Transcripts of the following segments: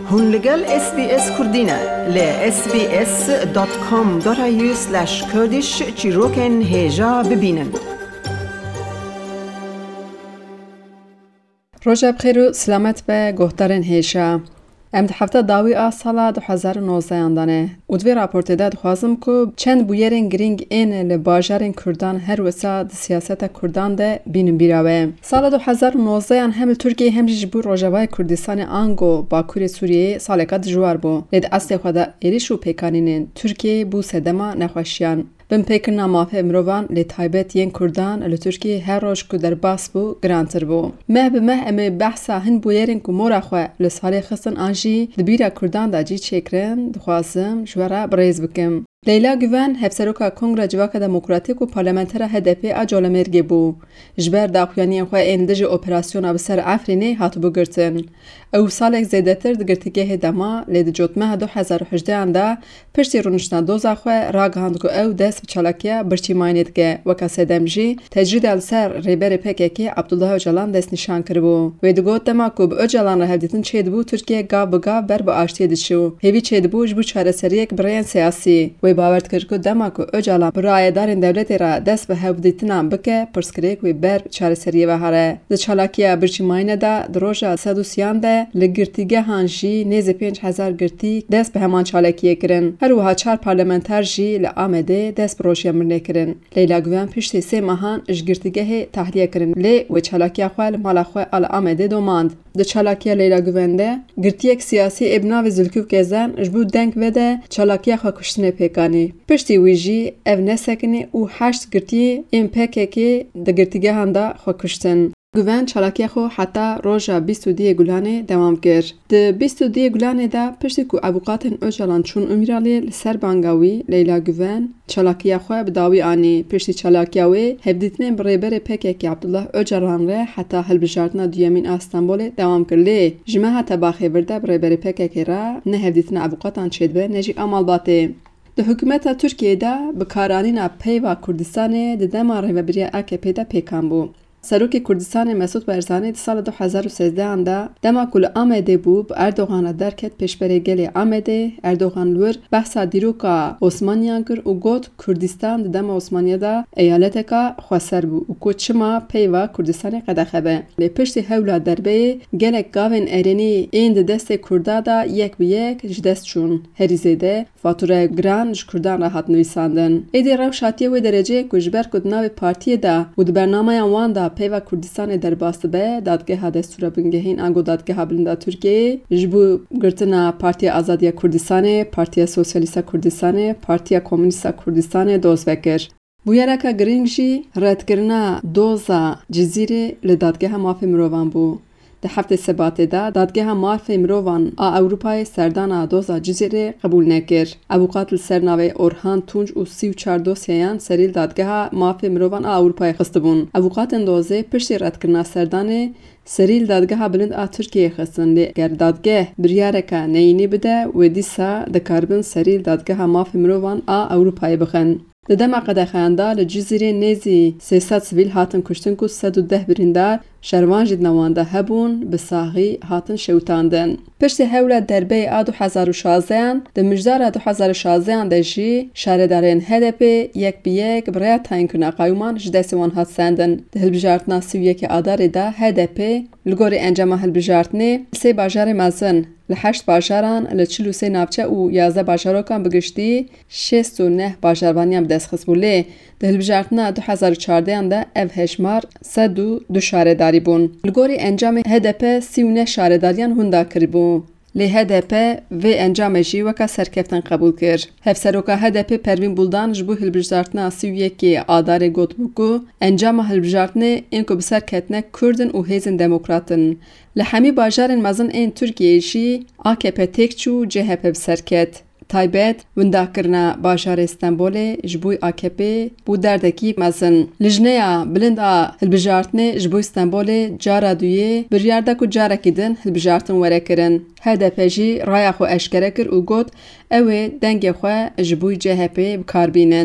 هون لگل SBS کردینه ل sbs.com.au/kurdish چی روکن هجا ببینن. روز بخیر و سلامت به گهترین هیچا. ام هفته داوی سال 2019 اندانه. و دوی راپورت داد خوازم که چند بویرین گرینگ این لباجرین کردان هر وسا سیاست کردان ده بین بیراوه. سال 2019 هم ترکیه هم جبور روجوای کردستان آنگو باکوری سوریه سالکات جوار بو. لید اصل خدا ایریشو پیکانین ترکیه بو سدما نخوشیان. بم پیکرنا مافه مروان لی تایبت ین کردان لی ترکیه هر روز که در باس بو گرانتر بو. مه به مه امی بحثا هن بویرین که مورا خواه لسالی خستن آنجی دبیرا کردان دا جی چکرن دخوازم جوارا بریز بکم. لیلا گوان هفسروکا کنگره جواک دموکراتیک و پارلمانتر HDP اجاله مرگی بو. جبر داخوانی خواه اندج اپراسیون بسر افرینی هاتو بگرتن. او سالک زیدتر دگرتیگه دما لید جوتمه 2018 انده پشتی رونشنا دوزا خواه راگهاند که او دست بچالکیه برچی ماینید که وکا سدمجی تجرید السر ریبر پککی عبدالله اوجالان دست نشان کربو. وید گوت دما که با اوجالان را هفدیتن چید بو ترکیه گاو بگاو بر با آشتی دشو. هیوی چید بو جبو چاره سریک برین سیاسی. باورد کرد که دما که اوجالا برای دارین دولتی را دست به هفدیتنا بکه پرسکریک و بر چاره سریه و هره. د چالاکیه برچی ماینه دا دروژا سدوسیان ده لگرتیگه هانجی نیز 5000 گرتی دست به همان چالاکیه کرن. هر وها 4 پارلمانتر جی لآمده دست بروشیا مرنه کرن. لیلا گوان پشت 3 ماهان اجگرتیگه تحلیه کرن. لی و چالاکیه خوال مالا خواه آل آمده دوماند. د چالاکیه لیلا گوان ده گرتیک سیاسی ابناو زلکوف گزن جبو دنگ وده چالاکیه خواه کشتنه پیکانی. پشتی ویجی او نسکنی او 8 گرتی این پککی د گرتیگه هنده خواه کشتن. گوان چالاکی خو حتی روژا 22 گلانه دوام کرد. د 22 گلانه دا پشتی کو ابوقاتن اوجالان چون امیرالی لسر بانگاوی لیلا گوان چالاکی خو بداوی آنی پشتی چالاکیاوی هفدیتنین بریبر پککی عبدالله اوجالان ره حتی هلبجارتنا دیامین استانبول دوام کرلی. جمعه حتی باخی ورده بریبر پککی را نه هفدیتن ابوقاتان چیدبه نجی عمل باته. د حکومت ترکیه دا بکارانینا پیوا کردستان د دماره و بریا AKP دا پیکان بو. سروک کردستان مسعود بارزانی سال 2013 انده دما کل آمده بود اردوغان درکت پیشبری گلی آمده اردوغان لور بحثا دیروکا عثمانیان کر و گوت کردستان دما عثمانیا دا ایالت کا خسر بود و کوچما پیوا کردستان قدخبه لی پشت هولا دربه گلک گاون ارینی این دست کردا دا یک به یک جدست چون هریزیده فاتوره گران کردان راحت نویساندن ایدی روشاتیه و درجه کجبر کدناوی پارتی دا و برنامه وان دا پیوا کردستان در باست به دادگاه دستور بنگهین انگو دادگاه بلند ترکیه جبو گرتنا پارتی آزادی کردستان پارتی سوسیالیست کردستان پارتی کمونیست کردستان دوز وکر بویرکا گرینگجی رد کرنا دوزا جزیره لدادگاه مافی مروان بو ده هفته سبات دا دادگاه مافی مروان اروپای سردان دوزا جزیره قبول نکر. ابوقات سرناوی اورهان تونج و 34 دوسیان سریل دادگاه مافی مروان اروپای خستبون. ابوقات دوزه پشت رد کرنا سردان سریل دادگاه بلند ترکیه خستن لی گر دادگاه بریارکا نینی بده و دیسا دکاربن سریل دادگاه مافی مروان اروپای بخن. ددما قدخاندا لجزیره نیزی 300 سویل هاتن کشتن که 110 بریندار شروان جد نوانده هبون بساغی هاتن شوتاندن. پشت هولا دربه 2016 د مجدار 2016 دجی شهردارین HDP یک به یک برای تعیین کردن قایمان جدسوان هات سندن. ده هلبجارتنا 31 آذار دا HDP لگوری انجام هلبجارتنی 3 باجار مزن لحشت باجاران لچلوسه نابچه و 11 باجاروکان بگشتی 69 باجاروانیم دست خسبوله. ده هلبجارتنا 2014 دا او هشمار 102 شهرداری بون. لگوری انجام HDP 39 شهرداریان هنده کربون. لی HDP و انجام جی وکا سرکفتن قبول کر. هفسروکا HDP پروین بولدان جبو هلبجارتنا 31 آذار گوت بگو انجام هلبجارتنه اینکو بسر کتنه کردن و هیزن دموکراتن. لحمی باجارن مزن این ترکیه جی AKP تک چو CHP بسر کت. تایبت ونداکرنا باجار استانبول جبوی AKP بو دردکی مزن. لجنه بلند هلبجارتنه جبوی استانبول جارا دویه بریارده کو جارا کدن هلبجارتن وره کرن. HDP جی رای خو اشکره کر و گوت اوه دنگ خو جبوی CHP بکار بینن.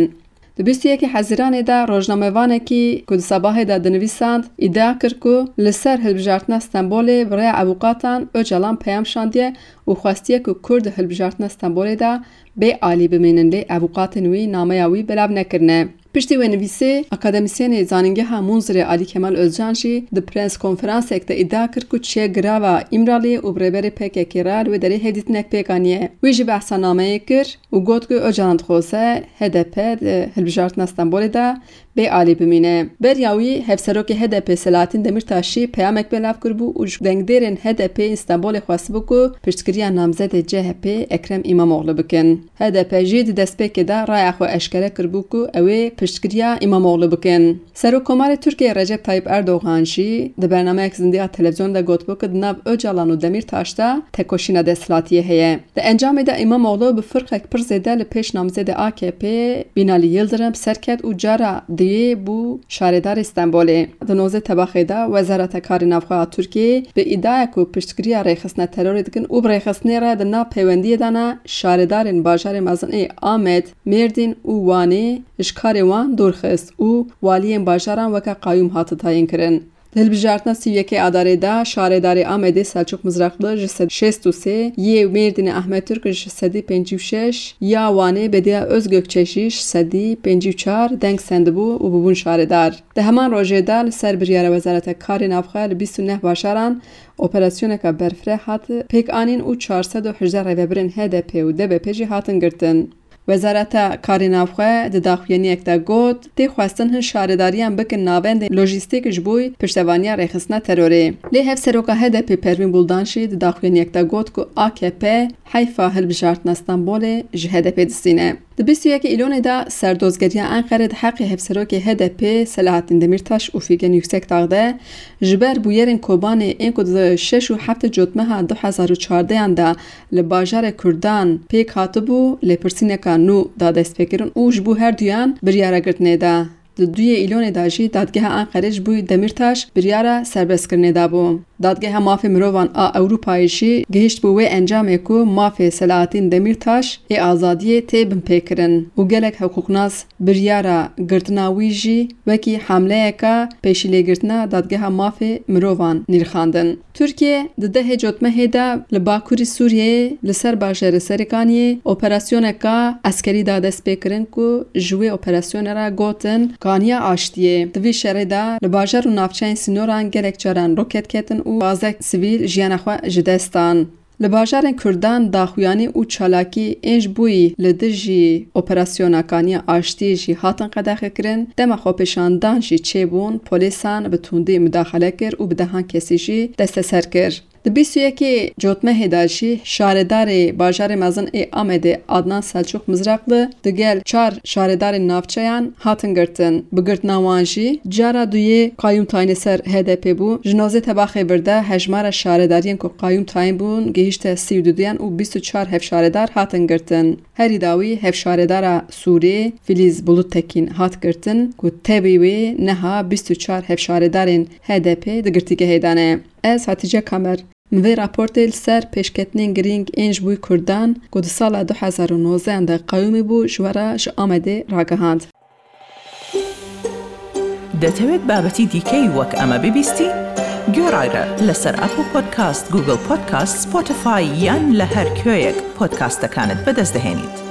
21 حزیران دا روزنامه‌وانه کی که صباح دا دنویساند ادعا کرد که لسر هلبجارتنا استانبول برای ابوقاتان اجلان پیام شاندیه و خواستیه که کرد هلبجارتنا استانبول دا به عالی بمینن لی ابوقات نوی نامه وی بلاب نکرنه. پشتی و نویسه اکادمیسین زانینگه ها منظر علی کمال özcanجی د پرنس کنفرانس اکتا ادعا کرد که چه گراوا امرالی و برابر PKK رال و داری هدیت نک پیکانیه ویجی بحثا نامه کر و گفت که اجاند خوزه HDP هلبجارتنا استانبول دا به عالی بمینه. بریاوی هفسروک HDP سلاطین دمیرتاشی پیامک بلاف کرد و دنگدرین HDP استانبول خواست بو که پشتگیری نامزد CHP اکرم اماموغلو بکن. HDP جید دست پیک دا رای خو اشکره کرد بو که اوی پشتگیری اماموغلو بکن. سروکمار ترکیه رجب طایب اردوغان جی د برنامه اکزندیا تلویزیون دا گفت بو که ناب اجالان و دمیرتاش دا تکوشینا دستلاتی هیه. د انجام دا اماموغلو به فرق اک پرزیده لپیش نامزد AKP بینالی یلدرم سرکت و جارا دیه بو شاردار استانبول. د 19 تباخی دا وزارت کار نافخواه ترکیه به ادعا کو پشتگیری ریخستن ترور دکن او ریخستن را د نا پیوندی دانا شاردارن باجار مزن آمد مردین او وانی اشکار وان دورخست او والین باجاران وکا قایوم هات تاین کرن. هلبجارتنا سیویکی اداره دا شاردار آمده سلچوک مزرقلو جسد 63 یه مردین احمد ترک جسدی 56 یا وانه بدیا özgök çeşiş سدی 54 دنگ سندبو و ببون شاردار. ده همان روژه دال سر بریار وزارت کار نافخال 29 باشاران اپراسیون که برفره هات پیک آنین و 418 رویبرین HDP و DBP جی هاتن گرتن. وزارت کار نافخواه د داخوینی اکتا گوت تی خواستن هن شارداریان بکن ناوند لوجیستیک جبوی پشتوانی ریخستنا تروری. لی هف سروکا HDP پروین بولدانشی د داخوینی اکتا گوت که AKP حیفا هلبجارتنا استانبول جه HDP دستینه. د 21 ایلون دا سردوزگری انقره د حق هف سروک HDP سلاحتین دمیرتاش اوفیگن یکسک تاغده جبر بویرین کوبان این کد 6 و 7 جوتمه 2014 انده لباجار کردان پیک هاتبو لپرسینکا نو دا دست فکرون اوش بو هر دویان بریاره گرتنه دا. د 2 ایلون دا جی دادگاه انقره جبوی دمیرتاش بریاره سربست کرنه دا بو. دادگاه مافی مروان اروپایی جی گهشت بو انجام کو مافی سلاطین دمیرتاش ای آزادی تیبن پیکرن و گلک حقوقناس بریاره گرتناوی جی وکی حمله که پیشیلی گرتنا دادگاه مافی مروان نیرخاندن. ترکیه ده جوتمه دا لباکوری سوریه لسر باجر سرکانیه اپراسیون که عسکری دادست پیکرن کو جوی اپراسیون را گوتن کانیا آشتیه. دوی شره دا لباجر و نافچین سینوران گلک چاران روکت کتن و بازک سیویل جیانخوا جدستان. لباجارن کردان داخویانی و چالاکی انج بوی لدجی اپراسیونا کانیا آشتی جی هاتن قداخ کرن دم خوپشاندان جی چه بون پولیسان به تندی مداخله کر و بدهان کسی جی دست سر کر. د 21 جوتمه هداشی شاردار باجار مزن آمده عدنان سلچوک مزرقlı دگل 4 شاردار نافچیان هاتن گرتن بگرتناوانجی جارا دوی قایوم تاین سر HDP بو جنازه تباخی برده هجمار شاردارین که قایوم تاین بون گهشت 32 و 24 هف شاردار هاتن گرتن. هری داوی هف شاردار سوری فیلیز بلوت تکین هات گرتن که تبیوی نها 24 هف شاردارین HDP دگرتیگه هیدانه. از هاتیجه کامر موی راپورت سر پیشکتنین گرینگ انج بوی کردان که سال 2019 انده قیومی بو جوارا آمده راگهاند. دەتەوێت بابەتی دیکەی وەک ئەمە ببیستی؟ گۆڕایرە لەسەر ئەپل پۆدکاست، گوگل پۆدکاست، سپۆتیفای یان لە هەر کوێیەک پۆدکاستەکانت بەدەست دەهێنیت.